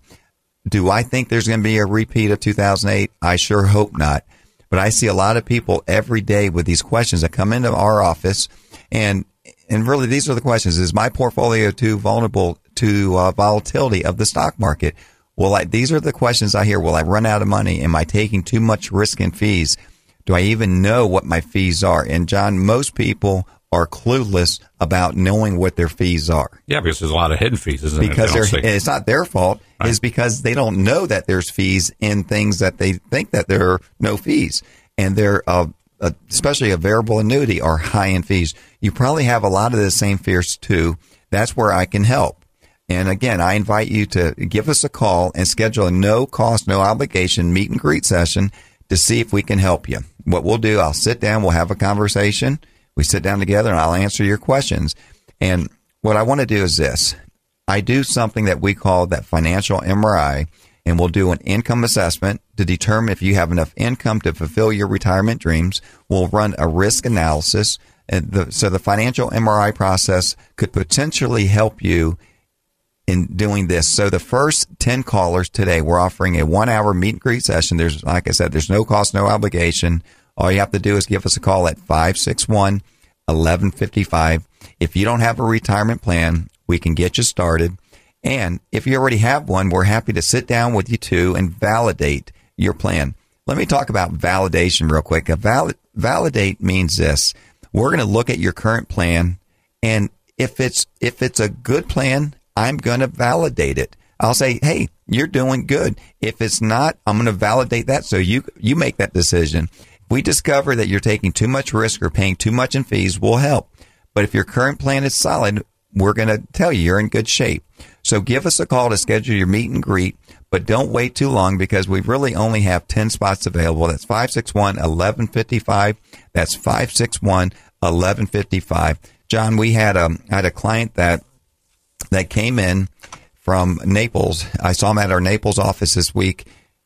Do I think there's going to be a repeat of two thousand eight? I sure hope not. But I see a lot of people every day with these questions that come into our office. And, and really, these are the questions. Is my portfolio too vulnerable to uh, volatility of the stock market? Well, I, these are the questions I hear. Will I run out of money? Am I taking too much risk and fees? Do I even know what my fees are? And John, most people are clueless about knowing what their fees are. Yeah, because there's a lot of hidden fees, isn't it? Because they're, it's not their fault. Right. It's because they don't know that there's fees in things that they think that there are no fees. And they're, uh, uh, especially a variable annuity, are high in fees. You probably have a lot of the same fears too. That's where I can help. And again, I invite you to give us a call and schedule a no cost, no obligation meet and greet session to see if we can help you. What we'll do, I'll sit down, we'll have a conversation. We sit down together and I'll answer your questions. And what I want to do is this. I do something that we call that financial M R I, and we'll do an income assessment to determine if you have enough income to fulfill your retirement dreams. We'll run a risk analysis. And the, so the financial M R I process could potentially help you in doing this. So the first ten callers today, we're offering a one hour meet and greet session. There's, like I said, there's no cost, no obligation. All you have to do is give us a call at five six one, one one five five. If you don't have a retirement plan, we can get you started. And if you already have one, we're happy to sit down with you too and validate your plan. Let me talk about validation real quick. A valid, validate means this. We're going to look at your current plan, and if it's, if it's a good plan, I'm going to validate it. I'll say, hey, you're doing good. If it's not, I'm going to validate that. So you, you make that decision. If we discover that you're taking too much risk or paying too much in fees, we'll help. But if your current plan is solid, we're going to tell you you're in good shape. So give us a call to schedule your meet and greet, but don't wait too long, because we really only have ten spots available. That's five six one, one one five five. That's five six one, one one five five. John, we had a, I had a client that, that came in from Naples. I saw him at our Naples office this week.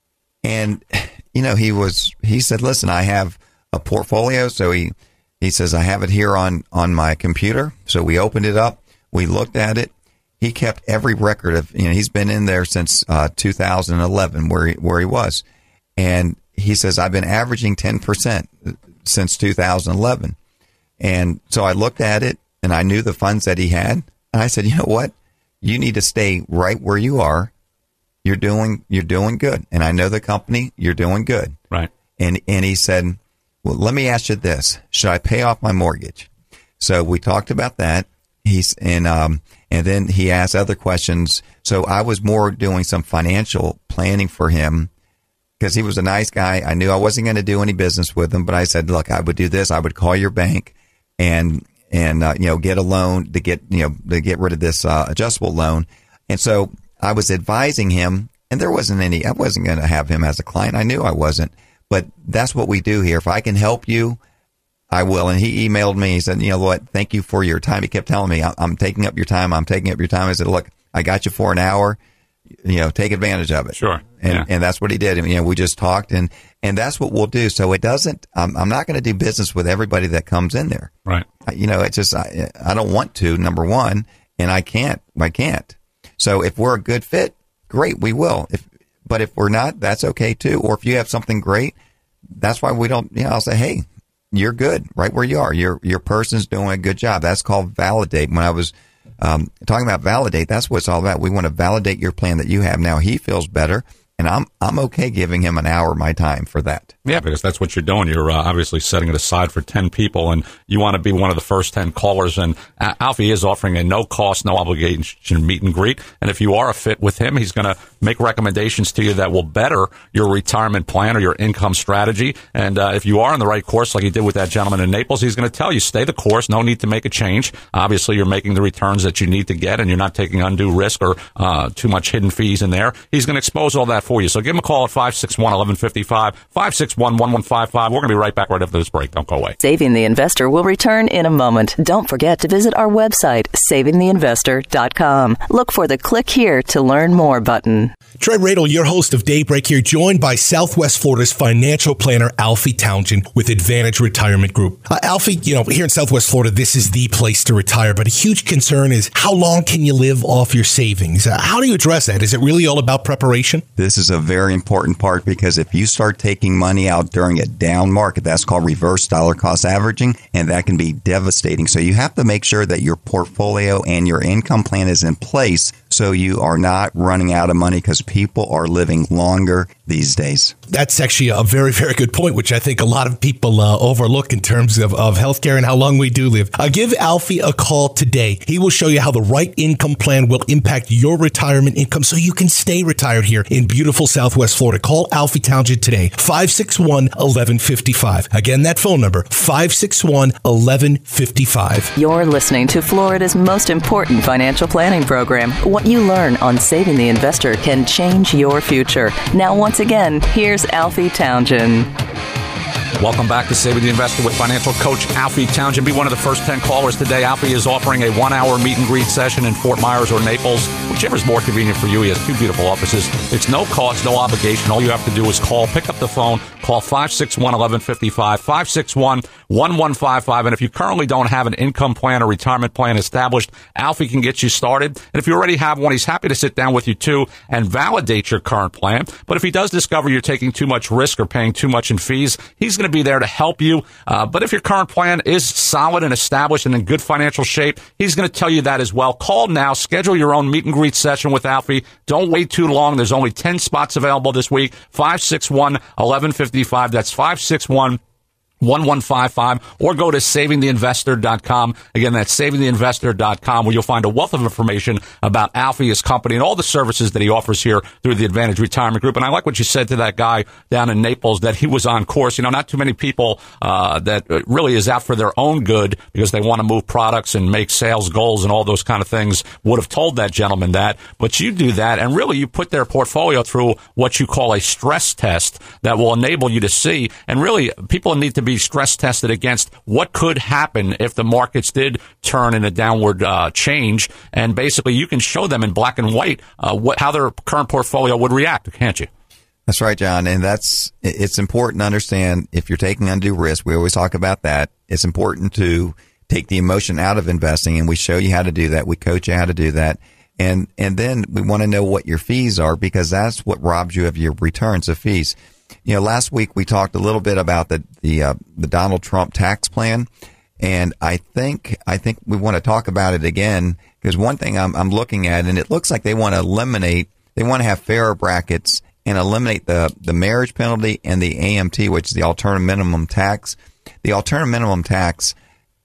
And, you know, he was, he said, listen, I have a portfolio. So he, he says, I have it here on, on my computer. So we opened it up. We looked at it. He kept every record of, you know, he's been in there since uh, two thousand eleven where he, where he was. And he says, I've been averaging ten percent since two thousand eleven. And so I looked at it and I knew the funds that he had. And I said, you know what? You need to stay right where you are. You're doing, you're doing good. And I know the company, you're doing good. Right. And, and he said, well, let me ask you this. Should I pay off my mortgage? So we talked about that. He's, and, um, and then he asked other questions. So I was more doing some financial planning for him because he was a nice guy. I knew I wasn't going to do any business with him, but I said, look, I would do this. I would call your bank and, and, uh, you know, get a loan to get, you know, to get rid of this, uh, adjustable loan. And so I was advising him, and there wasn't any, I wasn't going to have him as a client. I knew I wasn't, but that's what we do here. If I can help you, I will. And he emailed me. He said, you know what? Thank you for your time. He kept telling me, I'm taking up your time. I'm taking up your time. I said, look, I got you for an hour. You know, take advantage of it. Sure. And, yeah. and that's what he did. And, you know, we just talked and, and that's what we'll do. So it doesn't, I'm, I'm not going to do business with everybody that comes in there. Right. You know, it's just, I, I don't want to, number one, and I can't, I can't. So if we're a good fit, great, we will. If, but if we're not, that's okay too. Or if you have something great, that's why we don't, you know, I'll say, hey, you're good right where you are. Your, your person's doing a good job. That's called validate. When I was, um, talking about validate, that's what it's all about. We want to validate your plan that you have now. He feels better. And I'm I'm okay giving him an hour of my time for that. Yeah, because that's what you're doing. You're uh, obviously setting it aside for ten people, and you want to be one of the first ten callers. And uh, Alfie is offering a no-cost, no-obligation meet and greet. And if you are a fit with him, he's going to make recommendations to you that will better your retirement plan or your income strategy. And uh, if you are on the right course, like he did with that gentleman in Naples, he's going to tell you, stay the course, no need to make a change. Obviously, you're making the returns that you need to get, and you're not taking undue risk or uh, too much hidden fees in there. He's going to expose all that for you. So give him a call at five six one, one one five five, five six one, one one five five. We're going to be right back right after this break. Don't go away. Saving the Investor will return in a moment. Don't forget to visit our website, saving the investor dot com. Look for the click here to learn more button. Trey Radel, your host of Daybreak here, joined by Southwest Florida's financial planner, Alfie Townsend, with Advantage Retirement Group. Uh, Alfie, you know, here in Southwest Florida, this is the place to retire, but a huge concern is how long can you live off your savings? Uh, how do you address that? Is it really all about preparation? This is a very important part because if you start taking money out during a down market, that's called reverse dollar cost averaging, and that can be devastating. So you have to make sure that your portfolio and your income plan is in place so you are not running out of money because people are living longer these days. That's actually a very, very good point, which I think a lot of people uh, overlook in terms of, of healthcare and how long we do live. Uh, give Alfie a call today. He will show you how the right income plan will impact your retirement income so you can stay retired here in beautiful Southwest Florida. Call Alfie Townsend today, five six one, one one five five. Again, that phone number, five six one, one one five five. You're listening to Florida's most important financial planning program. What you learn on Saving the Investor can change your future. Now, once again, here's Alfie Townsend. Welcome back to Saving the Investor with financial coach Alfie Townsend. Be one of the first ten callers today. Alfie is offering a one-hour meet and greet session in Fort Myers or Naples, whichever is more convenient for you. He has two beautiful offices. It's no cost, no obligation. All you have to do is call, pick up the phone, call five six one, one one five five, five six one, one one five five. And if you currently don't have an income plan or retirement plan established, Alfie can get you started. And if you already have one, he's happy to sit down with you too and validate your current plan. But if he does discover you're taking too much risk or paying too much in fees, he's going to be there to help you. Uh, but if your current plan is solid and established and in good financial shape, he's going to tell you that as well. Call now. Schedule your own meet and greet session with Alfie. Don't wait too long. There's only ten spots available this week. five six one, one one five five. That's five six one, one one five five, or go to saving the investor dot com. Again, that's saving the investor dot com, where you'll find a wealth of information about Alfie, his company, and all the services that he offers here through the Advantage Retirement Group. And I like what you said to that guy down in Naples, that he was on course. You know, not too many people uh that really is out for their own good because they want to move products and make sales goals and all those kind of things would have told that gentleman that. But you do that, and really you put their portfolio through what you call a stress test that will enable you to see. And really, people need to be be stress tested against what could happen if the markets did turn in a downward uh, change. And basically, you can show them in black and white uh, what how their current portfolio would react, can't you? That's right, John. And that's, it's important to understand if you're taking undue risk, we always talk about that. It's important to take the emotion out of investing, and we show you how to do that. We coach you how to do that. And, and then we want to know what your fees are, because that's what robs you of your returns of fees. You know, last week we talked a little bit about the, the, uh, the Donald Trump tax plan. And I think, I think we want to talk about it again, because one thing I'm, I'm looking at, and it looks like they want to eliminate, they want to have fairer brackets and eliminate the, the marriage penalty and the A M T, which is the alternative minimum tax. The alternative minimum tax,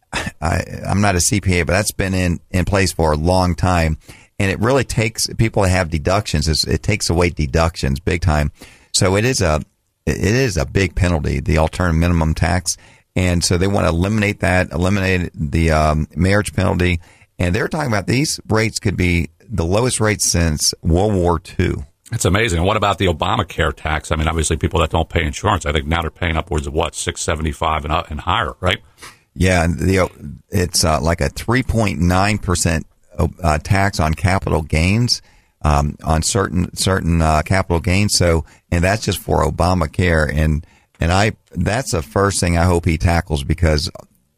I, I'm not a C P A, but that's been in, in place for a long time. And it really takes people that have deductions. It's, it takes away deductions big time. So it is a, it is a big penalty, the alternative minimum tax. And so they want to eliminate that, eliminate the um, marriage penalty. And they're talking about these rates could be the lowest rates since World War Two. It's amazing. And what about the Obamacare tax? I mean, obviously, people that don't pay insurance, I think now they're paying upwards of what, six seventy-five and up and higher, right? Yeah, and the it's uh, like a three point nine percent uh, tax on capital gains, um, on certain certain uh, capital gains. So, and that's just for Obamacare. And and I that's the first thing I hope he tackles, because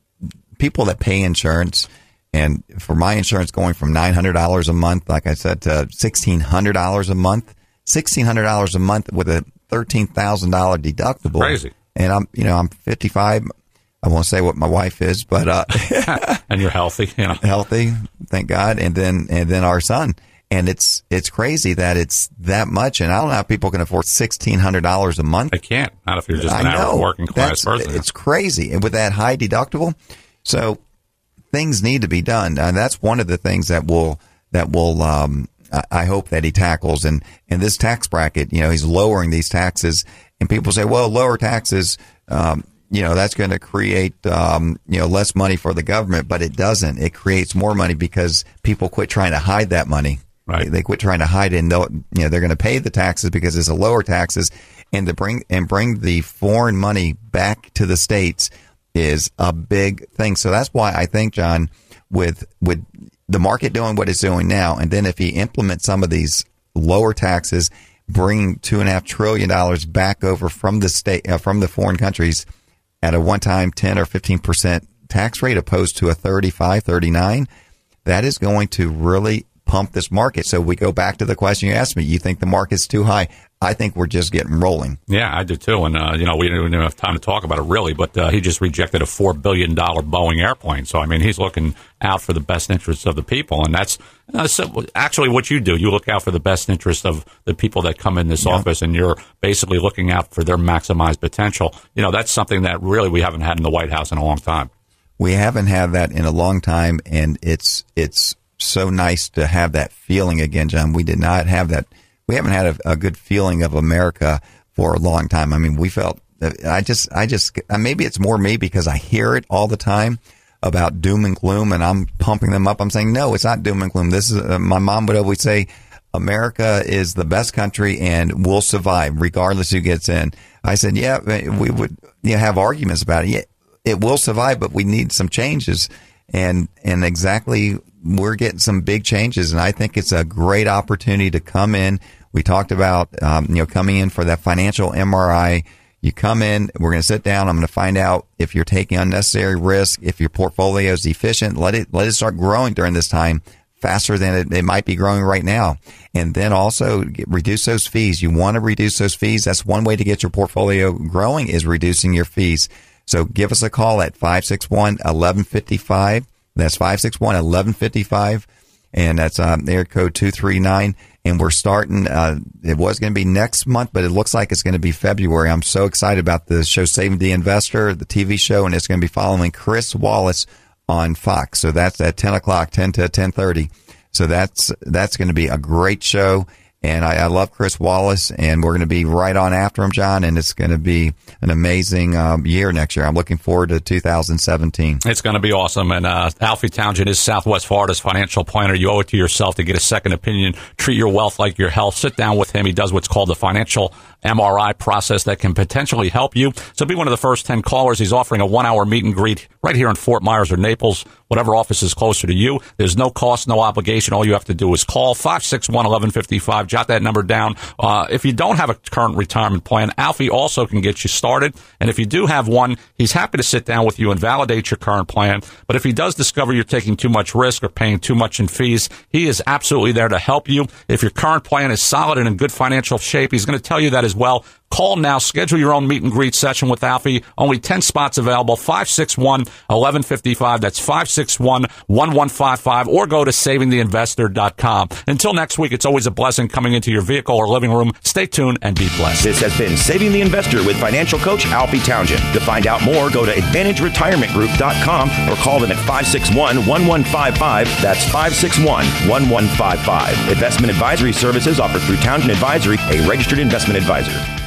people that pay insurance. And for my insurance going from nine hundred dollars a month, like I said, to sixteen hundred dollars a month, sixteen hundred dollars a month with a thirteen thousand dollars deductible. Crazy. And I'm, you know, I'm fifty-five. I won't say what my wife is, but, uh, and you're healthy, you know, healthy. Thank God. And then, and then our son. And it's, it's crazy that it's that much. And I don't know how people can afford sixteen hundred dollars a month. They can't. Not if you're just I an know. average working class That's, person. It's crazy. And with that high deductible. So, things need to be done. And that's one of the things that will, that will, um, I hope that he tackles. And, and this tax bracket, you know, he's lowering these taxes, and people say, well, lower taxes, um, you know, that's going to create, um, you know, less money for the government, but it doesn't. It creates more money because people quit trying to hide that money. Right. They, they quit trying to hide it, and they'll, you know, they're going to pay the taxes because it's a lower taxes, and to bring, and bring the foreign money back to the states is a big thing. So that's why I think, John, with with the market doing what it's doing now, and then if he implements some of these lower taxes, bringing two and a half trillion dollars back over from the state uh, from the foreign countries at a one-time ten or fifteen percent tax rate, opposed to a thirty-five, thirty-nine, that is going to really pump this market. So we go back to the question you asked me. You think the market's too high? I think we're just getting rolling. Yeah, I do too. And, uh, you know, we didn't even have time to talk about it really, but uh, he just rejected a four billion dollars Boeing airplane. So, I mean, he's looking out for the best interests of the people. And that's uh, so actually what you do. You look out for the best interest of the people that come in this yeah. office, and you're basically looking out for their maximized potential. You know, that's something that really we haven't had in the White House in a long time. We haven't had that in a long time, and it's it's so nice to have that feeling again, John. We did not have that. We haven't had a, a good feeling of America for a long time. I mean, we felt, I just, I just, maybe it's more me because I hear it all the time about doom and gloom, and I'm pumping them up. I'm saying, no, it's not doom and gloom. This is, uh, my mom would always say, America is the best country and we'll survive regardless who gets in. I said, yeah, we would you know, have arguments about it. Yeah, it will survive, but we need some changes. And, and exactly, we're getting some big changes, and I think it's a great opportunity to come in. We talked about, um, you know, coming in for that financial M R I. You come in, we're going to sit down. I'm going to find out if you're taking unnecessary risk, if your portfolio is efficient. Let it, let it start growing during this time faster than it, it might be growing right now. And then also get, reduce those fees. You want to reduce those fees. That's one way to get your portfolio growing, is reducing your fees. So give us a call at five six one, one one five five. That's five six one, one one five five. And that's um, air code two three nine. And we're starting, uh, it was going to be next month, but it looks like it's going to be February. I'm so excited about the show, Saving the Investor, the T V show, and it's going to be following Chris Wallace on Fox. So that's at ten o'clock, ten to ten thirty. So that's, that's going to be a great show. And I, I love Chris Wallace, and we're going to be right on after him, John, and it's going to be an amazing um, year next year. I'm looking forward to two thousand seventeen. It's going to be awesome. And uh, Alfie Townsend is Southwest Florida's financial planner. You owe it to yourself to get a second opinion. Treat your wealth like your health. Sit down with him. He does what's called the financial M R I process that can potentially help you. So be one of the first ten callers. He's offering a one-hour meet and greet right here in Fort Myers or Naples, whatever office is closer to you. There's no cost, no obligation. All you have to do is call five six one, one one five five. Jot that number down. Uh, if you don't have a current retirement plan, Alfie also can get you started. And if you do have one, he's happy to sit down with you and validate your current plan. But if he does discover you're taking too much risk or paying too much in fees, he is absolutely there to help you. If your current plan is solid and in good financial shape, he's going to tell you that as well. Call now. Schedule your own meet and greet session with Alfie. Only ten spots available. five six one, one one five five. That's five six one, one one five five. Or go to saving the investor dot com. Until next week, it's always a blessing coming into your vehicle or living room. Stay tuned and be blessed. This has been Saving the Investor with financial coach Alfie Townsend. To find out more, go to advantage retirement group dot com or call them at five six one, one one five five. That's five six one, one one five five. Investment advisory services offered through Townsend Advisory, a registered investment advisor.